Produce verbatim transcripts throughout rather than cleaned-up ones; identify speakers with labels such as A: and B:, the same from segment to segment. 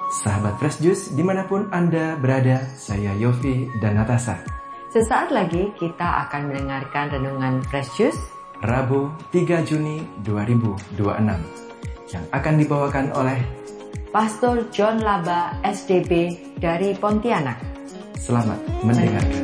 A: Sahabat Fresh Juice, dimanapun Anda berada, saya Yofi dan Natasha.
B: Sesaat lagi kita akan mendengarkan renungan Fresh Juice
A: Rabu tiga Juni dua ribu dua puluh enam yang akan dibawakan oleh
B: Pastor John Laba S D B dari Pontianak.
A: Selamat mendengarkan.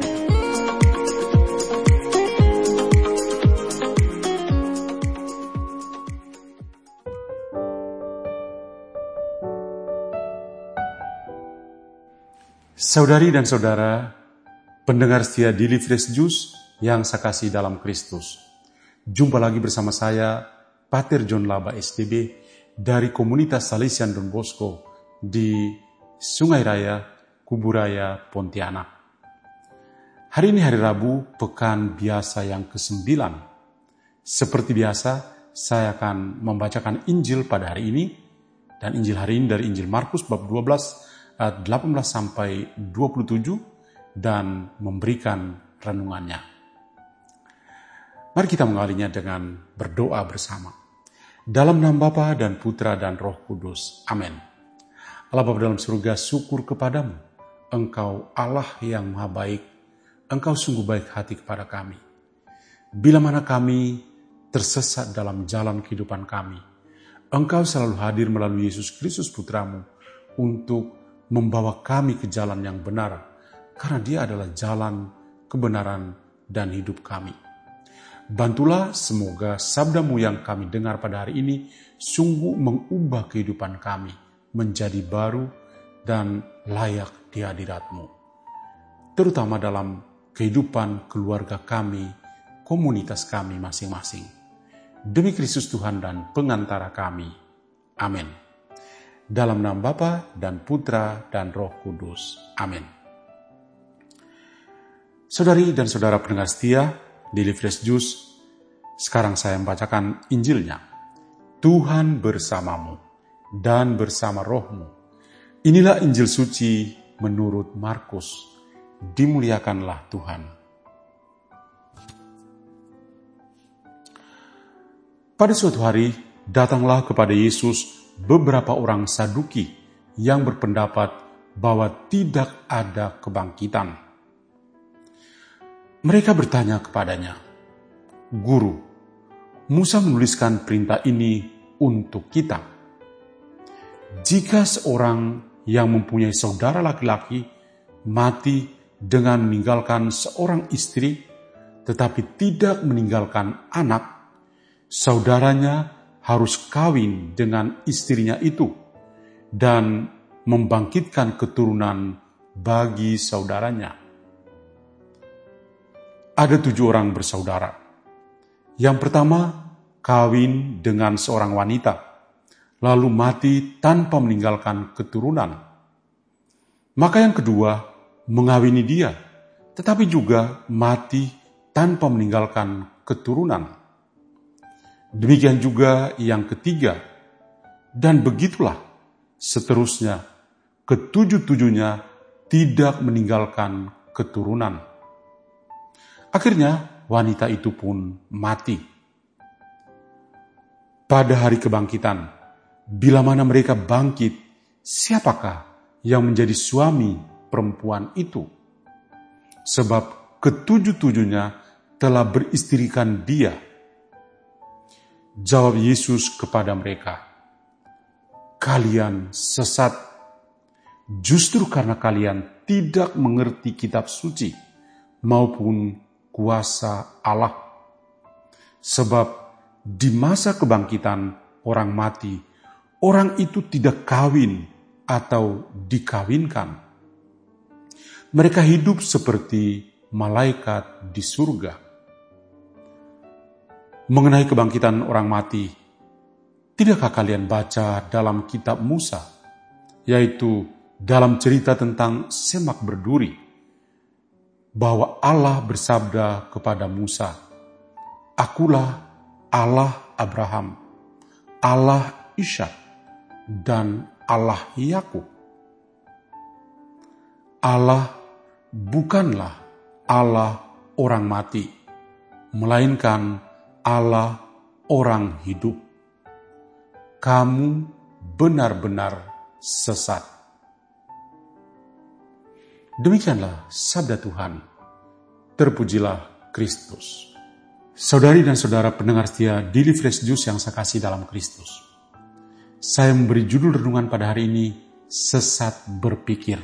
C: Saudari dan saudara, pendengar setia Daily Fresh Juice yang saya kasih dalam Kristus. Jumpa lagi bersama saya, Pater John Laba S D B dari komunitas Salesian Don Bosco di Sungai Raya, Kuburaya, Pontianak. Hari ini hari Rabu, pekan biasa yang kesembilan. Seperti biasa, saya akan membacakan Injil pada hari ini, dan Injil hari ini dari Injil Markus bab dua belas, ayat delapan belas sampai dua puluh tujuh, dan memberikan renungannya. Mari kita mengawalinya dengan berdoa bersama. Dalam nama Bapa dan Putra dan Roh Kudus. Amin. Allah Bapa dalam surga, syukur kepadamu. Engkau Allah yang maha baik. Engkau sungguh baik hati kepada kami. Bila mana kami tersesat dalam jalan kehidupan kami, Engkau selalu hadir melalui Yesus Kristus Putramu untuk membawa kami ke jalan yang benar, karena Dia adalah jalan, kebenaran, dan hidup kami. Bantulah semoga sabda-Mu yang kami dengar pada hari ini sungguh mengubah kehidupan kami menjadi baru dan layak di hadirat-Mu, terutama dalam kehidupan keluarga kami, komunitas kami masing-masing. Demi Kristus Tuhan dan pengantara kami. Amin. Dalam nama Bapa dan Putra dan Roh Kudus. Amin. Saudari dan saudara pendengar setia Daily Fresh Juice, sekarang saya membacakan Injilnya. Tuhan bersamamu dan bersama rohmu. Inilah Injil suci menurut Markus. Dimuliakanlah Tuhan. Pada suatu hari, datanglah kepada Yesus beberapa orang Saduki yang berpendapat bahwa tidak ada kebangkitan. Mereka bertanya kepadanya, "Guru, Musa menuliskan perintah ini untuk kita. Jika seorang yang mempunyai saudara laki-laki mati dengan meninggalkan seorang istri, tetapi tidak meninggalkan anak, saudaranya harus kawin dengan istrinya itu dan membangkitkan keturunan bagi saudaranya. Ada tujuh orang bersaudara. Yang pertama, kawin dengan seorang wanita, lalu mati tanpa meninggalkan keturunan. Maka yang kedua, mengawini dia, tetapi juga mati tanpa meninggalkan keturunan. Demikian juga yang ketiga, dan begitulah seterusnya, ketujuh-tujuhnya tidak meninggalkan keturunan. Akhirnya wanita itu pun mati. Pada hari kebangkitan, bila mana mereka bangkit, siapakah yang menjadi suami perempuan itu? Sebab ketujuh-tujuhnya telah beristrikan dia. Jawab Yesus kepada mereka, "Kalian sesat, justru karena kalian tidak mengerti kitab suci maupun kuasa Allah. Sebab di masa kebangkitan orang mati, orang itu tidak kawin atau dikawinkan. Mereka hidup seperti malaikat di surga." Mengenai kebangkitan orang mati, tidakkah kalian baca dalam kitab Musa, yaitu dalam cerita tentang semak berduri, bahwa Allah bersabda kepada Musa, "Akulah Allah Abraham, Allah Ishak, dan Allah Yakub." Allah bukanlah Allah orang mati, melainkan Allah orang hidup. Kamu benar-benar sesat. Demikianlah sabda Tuhan. Terpujilah Kristus. Saudari dan saudara pendengar setia Daily Fresh Juice yang saya kasih dalam Kristus. Saya memberi judul renungan pada hari ini, Sesat Berpikir.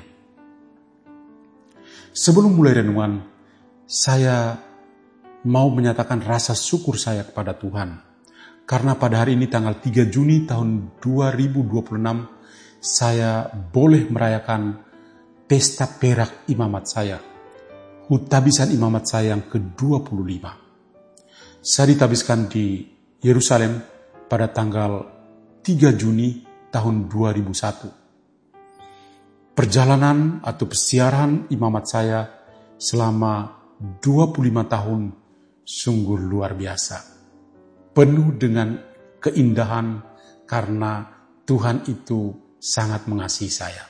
C: Sebelum mulai renungan, saya mau menyatakan rasa syukur saya kepada Tuhan. Karena pada hari ini tanggal tiga Juni tahun dua ribu dua puluh enam, saya boleh merayakan pesta perak imamat saya, hutabisan imamat saya yang ke dua puluh lima. Saya ditabiskan di Yerusalem pada tanggal tiga Juni tahun dua ribu satu. Perjalanan atau persiaran imamat saya selama dua puluh lima tahun sungguh luar biasa. Penuh dengan keindahan karena Tuhan itu sangat mengasihi saya.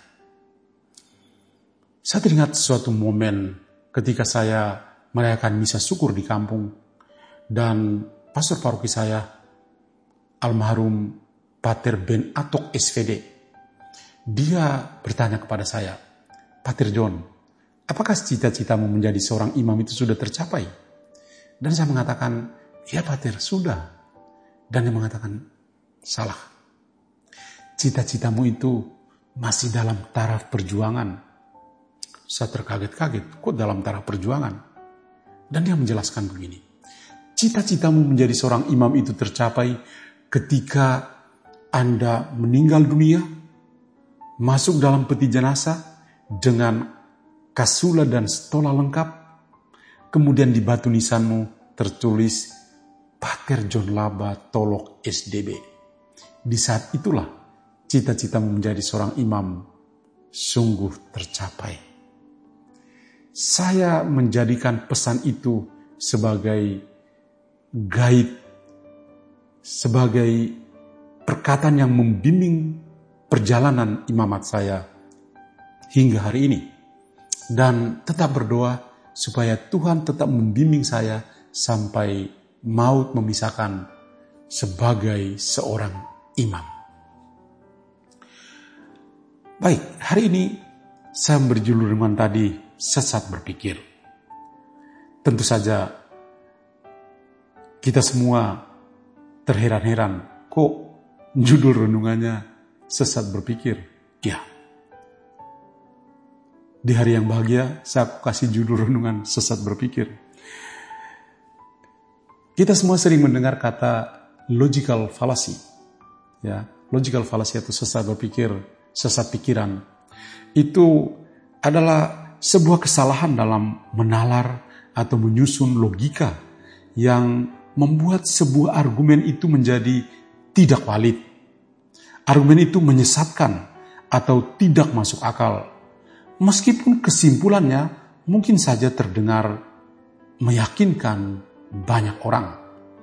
C: Saya teringat suatu momen ketika saya merayakan misa syukur di kampung dan pastor paroki saya, almarhum Pater Ben Atok S V D, dia bertanya kepada saya, "Pater John, apakah cita-citamu menjadi seorang imam itu sudah tercapai?" Dan saya mengatakan, "Ya Pater, sudah." Dan dia mengatakan, "Salah. Cita-citamu itu masih dalam taraf perjuangan." Saya terkaget-kaget, kok dalam taraf perjuangan? Dan dia menjelaskan begini, cita-citamu menjadi seorang imam itu tercapai ketika Anda meninggal dunia, masuk dalam peti jenazah dengan kasula dan stola lengkap, kemudian di batu nisanmu tertulis Pater John Laba Tolok S D B. Di saat itulah cita-citamu menjadi seorang imam sungguh tercapai. Saya menjadikan pesan itu sebagai guide, sebagai perkataan yang membimbing perjalanan imamat saya hingga hari ini. Dan tetap berdoa supaya Tuhan tetap membimbing saya sampai maut memisahkan sebagai seorang imam. Baik, hari ini saya memberi judul renungan tadi, Sesat Berpikir. Tentu saja kita semua terheran-heran, kok judul renungannya Sesat Berpikir? Ya, di hari yang bahagia saya kasih judul renungan Sesat Berpikir. Kita semua sering mendengar kata logical fallacy. Ya, logical fallacy atau sesat berpikir, sesat pikiran. Itu adalah sebuah kesalahan dalam menalar atau menyusun logika yang membuat sebuah argumen itu menjadi tidak valid. Argumen itu menyesatkan atau tidak masuk akal. Meskipun kesimpulannya mungkin saja terdengar meyakinkan banyak orang.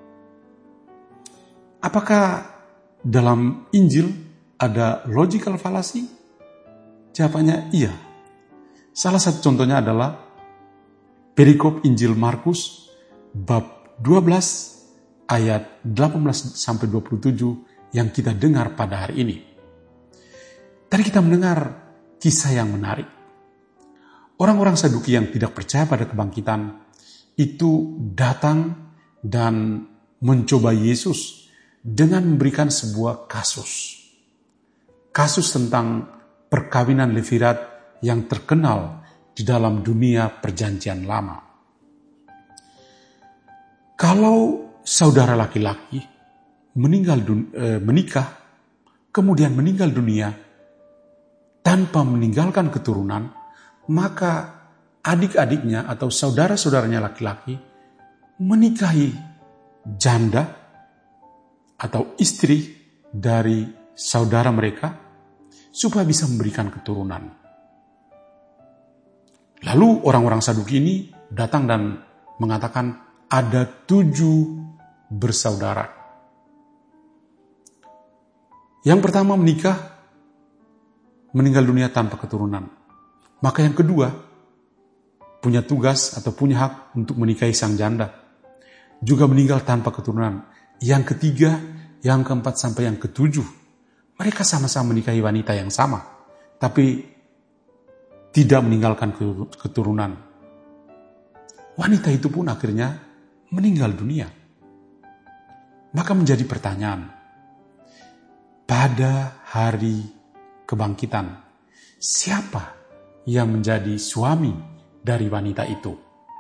C: Apakah dalam Injil ada logical fallacy? Jawabannya iya. Salah satu contohnya adalah perikop Injil Markus bab dua belas ayat delapan belas sampai dua puluh tujuh yang kita dengar pada hari ini. Tadi kita mendengar kisah yang menarik. Orang-orang Saduki yang tidak percaya pada kebangkitan itu datang dan mencoba Yesus dengan memberikan sebuah kasus. Kasus tentang perkawinan Levirat yang terkenal di dalam dunia perjanjian lama. Kalau saudara laki-laki meninggal dun- eh, menikah, kemudian meninggal dunia tanpa meninggalkan keturunan, maka adik-adiknya atau saudara-saudaranya laki-laki menikahi janda atau istri dari saudara mereka supaya bisa memberikan keturunan. Lalu orang-orang Saduki ini datang dan mengatakan ada tujuh bersaudara. Yang pertama menikah, meninggal dunia tanpa keturunan. Maka yang kedua punya tugas atau punya hak untuk menikahi sang janda, juga meninggal tanpa keturunan. Yang ketiga, yang keempat sampai yang ketujuh, mereka sama-sama menikahi wanita yang sama, tapi tidak meninggalkan keturunan. Wanita itu pun akhirnya meninggal dunia. Maka menjadi pertanyaan, pada hari kebangkitan, siapa yang menjadi suami dari wanita itu?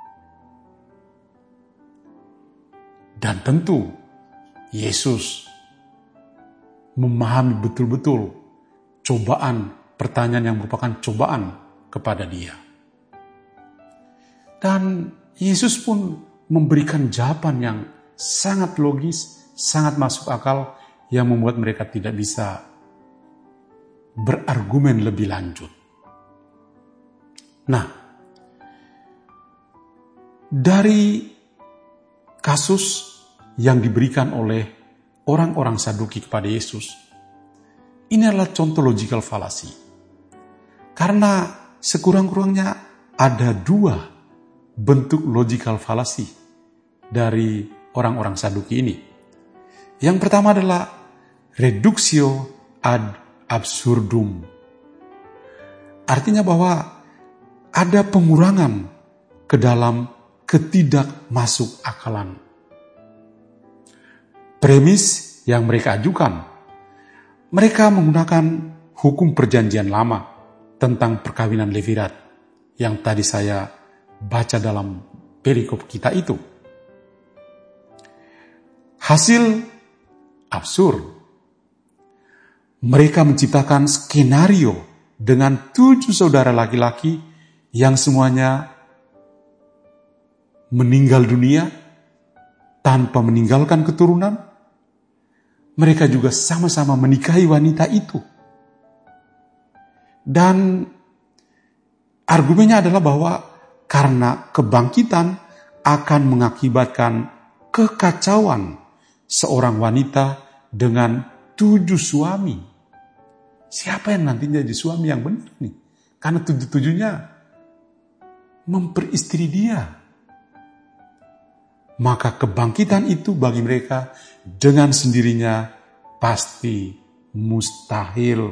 C: Dan tentu Yesus memahami betul-betul cobaan, pertanyaan yang merupakan cobaan kepada dia. Dan Yesus pun memberikan jawaban yang sangat logis, sangat masuk akal, yang membuat mereka tidak bisa berargumen lebih lanjut. Nah, dari kasus yang diberikan oleh orang-orang Saduki kepada Yesus, ini adalah contoh logical fallacy. Karena sekurang-kurangnya ada dua bentuk logical fallacy dari orang-orang Saduki ini. Yang pertama adalah reductio ad absurdum. Artinya bahwa ada pengurangan ke dalam ketidakmasuk akalan. Premis yang mereka ajukan, mereka menggunakan hukum perjanjian lama tentang perkawinan levirat yang tadi saya baca dalam perikop kita itu. Hasil absurd. Mereka menciptakan skenario dengan tujuh saudara laki-laki yang semuanya meninggal dunia tanpa meninggalkan keturunan. Mereka juga sama-sama menikahi wanita itu. Dan argumennya adalah bahwa karena kebangkitan akan mengakibatkan kekacauan seorang wanita dengan tujuh suami. Siapa yang nantinya jadi suami yang benar nih? Karena tujuh-tujuhnya memperistri dia. Maka kebangkitan itu bagi mereka dengan sendirinya pasti mustahil.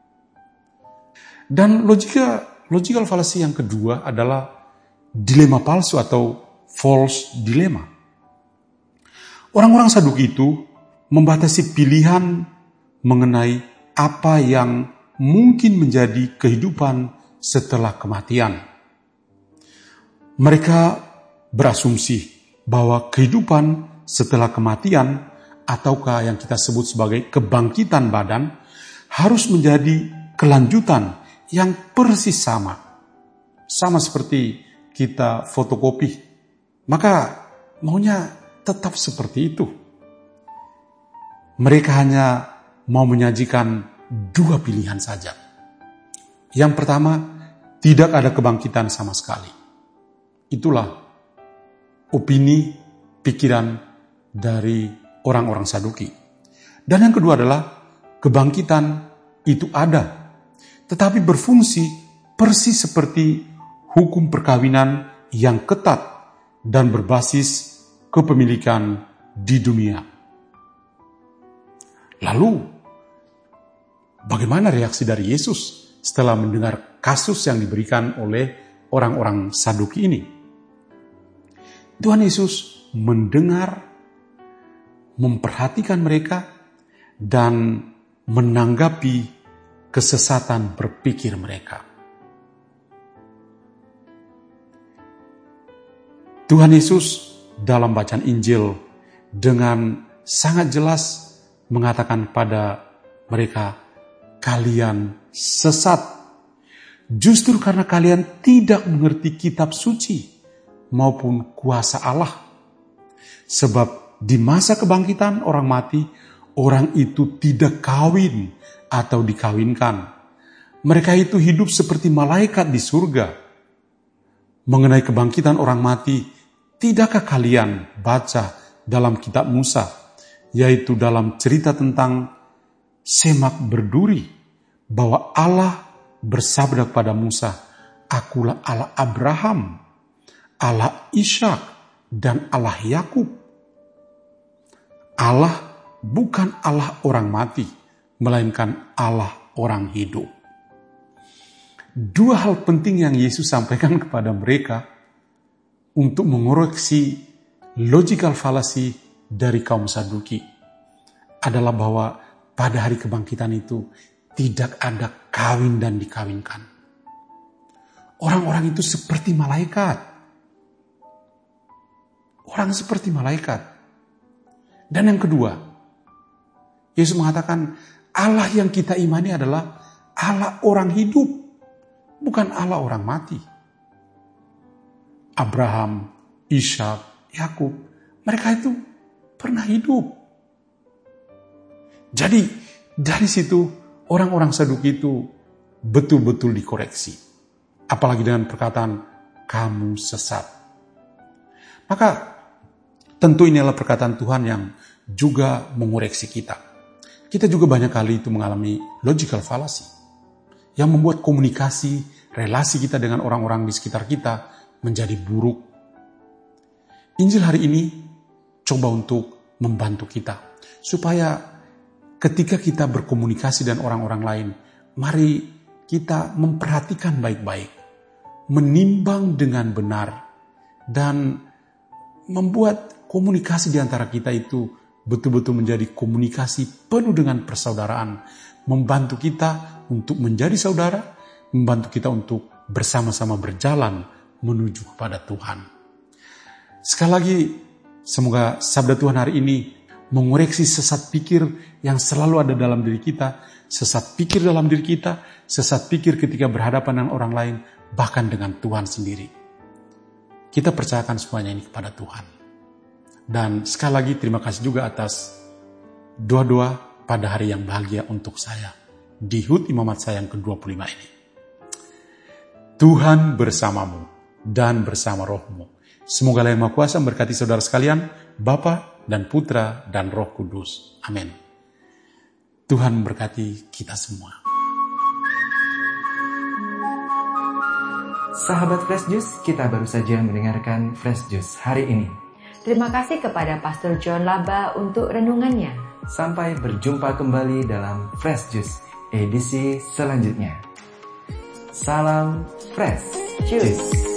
C: Dan logika, logical fallacy yang kedua adalah dilema palsu atau false dilemma. Orang-orang Saduki itu membatasi pilihan mengenai apa yang mungkin menjadi kehidupan setelah kematian. Mereka berasumsi bahwa kehidupan setelah kematian ataukah yang kita sebut sebagai kebangkitan badan harus menjadi kelanjutan yang persis sama. Sama seperti kita fotokopi. Maka maunya tetap seperti itu. Mereka hanya mau menyajikan dua pilihan saja. Yang pertama, tidak ada kebangkitan sama sekali. Itulah opini, pikiran dari orang-orang Saduki. Dan yang kedua adalah kebangkitan itu ada, tetapi berfungsi persis seperti hukum perkawinan yang ketat dan berbasis kepemilikan di dunia. Lalu, bagaimana reaksi dari Yesus setelah mendengar kasus yang diberikan oleh orang-orang Saduki ini? Tuhan Yesus mendengar, memperhatikan mereka, dan menanggapi kesesatan berpikir mereka. Tuhan Yesus dalam bacaan Injil dengan sangat jelas mengatakan pada mereka, kalian sesat. Justru karena kalian tidak mengerti kitab suci maupun kuasa Allah. Sebab di masa kebangkitan orang mati, orang itu tidak kawin atau dikawinkan. Mereka itu hidup seperti malaikat di surga. Mengenai kebangkitan orang mati, tidakkah kalian baca dalam kitab Musa, yaitu dalam cerita tentang semak berduri, bahwa Allah bersabda kepada Musa, akulah Allah Abraham, Allah Ishak, dan Allah Yakub. Allah bukan Allah orang mati, melainkan Allah orang hidup. dua hal penting yang Yesus sampaikan kepada mereka untuk mengoreksi logical fallacy dari kaum Saduki adalah bahwa pada hari kebangkitan itu tidak ada kawin dan dikawinkan. Orang-orang itu seperti malaikat. Orang seperti malaikat. Dan yang kedua, Yesus mengatakan Allah yang kita imani adalah Allah orang hidup, bukan Allah orang mati. Abraham, Ishak, Yakub, mereka itu pernah hidup. Jadi dari situ orang-orang Saduki itu betul-betul dikoreksi. Apalagi dengan perkataan kamu sesat. Maka tentu ini adalah perkataan Tuhan yang juga mengoreksi kita. Kita juga banyak kali itu mengalami logical fallacy yang membuat komunikasi, relasi kita dengan orang-orang di sekitar kita menjadi buruk. Injil hari ini coba untuk membantu kita supaya ketika kita berkomunikasi dengan orang-orang lain, mari kita memperhatikan baik-baik, menimbang dengan benar, dan membuat komunikasi di antara kita itu betul-betul menjadi komunikasi penuh dengan persaudaraan, membantu kita untuk menjadi saudara, membantu kita untuk bersama-sama berjalan menuju kepada Tuhan. Sekali lagi, semoga sabda Tuhan hari ini mengoreksi sesat pikir yang selalu ada dalam diri kita, sesat pikir dalam diri kita, sesat pikir ketika berhadapan dengan orang lain, bahkan dengan Tuhan sendiri. Kita percayakan semuanya ini kepada Tuhan. Dan sekali lagi terima kasih juga atas doa-doa pada hari yang bahagia untuk saya di H U T Imamat saya yang ke dua puluh lima ini. Tuhan bersamamu dan bersama rohmu. Semoga Allah yang Maha Kuasa memberkati saudara sekalian, Bapa dan Putra dan Roh Kudus. Amin. Tuhan memberkati kita semua.
A: Sahabat Fresh Juice, kita baru saja mendengarkan Fresh Juice hari ini.
B: Terima kasih kepada Pastor John Laba untuk renungannya.
A: Sampai berjumpa kembali dalam Fresh Juice edisi selanjutnya. Salam Fresh Juice.